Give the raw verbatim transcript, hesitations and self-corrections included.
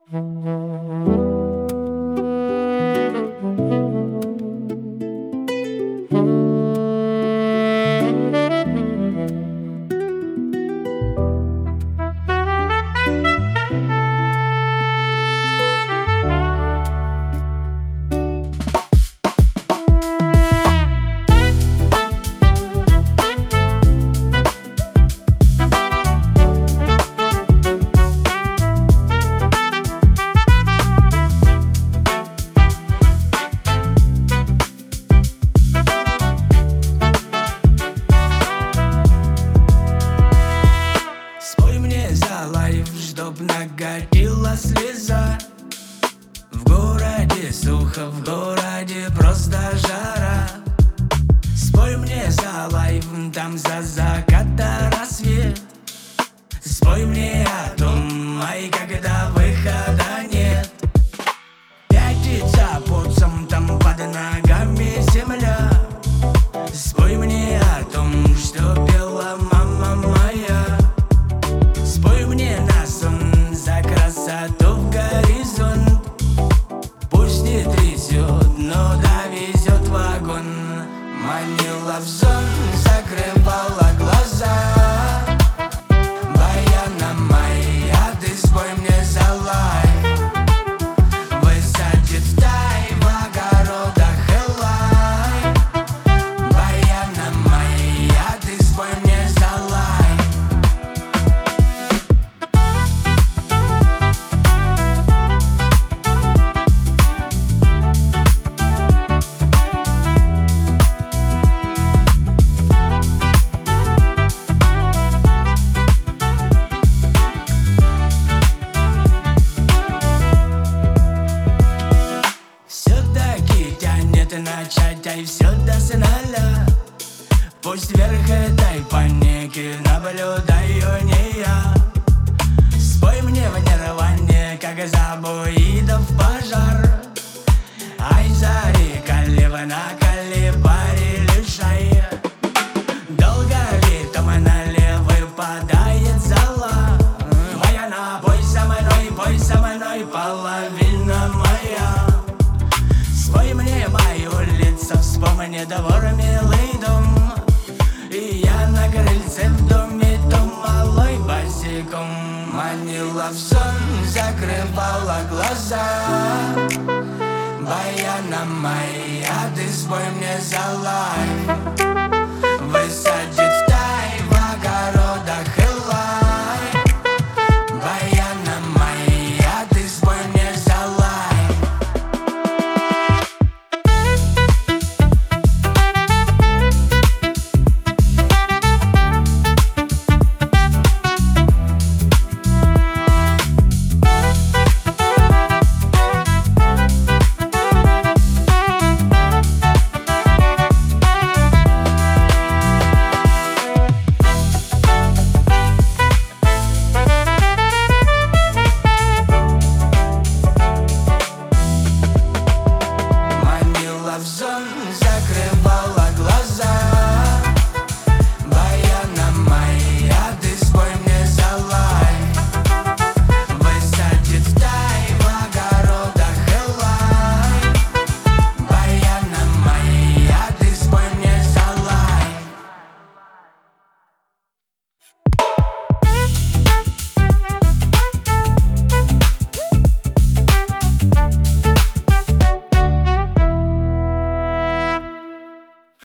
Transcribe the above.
Чтоб накатила слеза. В городе сухо, в городе просто жара. Спой мне за лайф, там за закат до рассвет. Спой мне о том, ай, когда выхода нет. Пятится путцем, там под ногами земля. Спой мне о том, что пела мама моя. Спой мне на сон за красоту в горизонт. Пусть не трясет, но довезет вагон. Манила в сон, закрывала глаза. Баяна моя, ты спой мне за лайф. Высадит в тай, в огородах элай. Баяна моя, ты спой мне за лайф. Начать, ай, все до финала. Пусть вверх этой паники наблюдаю не я. Спой мне в нирване, как забуидов пожар. Ай, зари, калива на калибаре лишай. Долго ли там налево выпадает зала? Баяна, пой со мной, пой со мной, половина моя. Спой мне мою лицо, вспомни двор, милый дом. И я на крыльце в доме, том малой босиком. Манила в сон, закрывала глаза. Баяна моя, ты спой мне за лайф.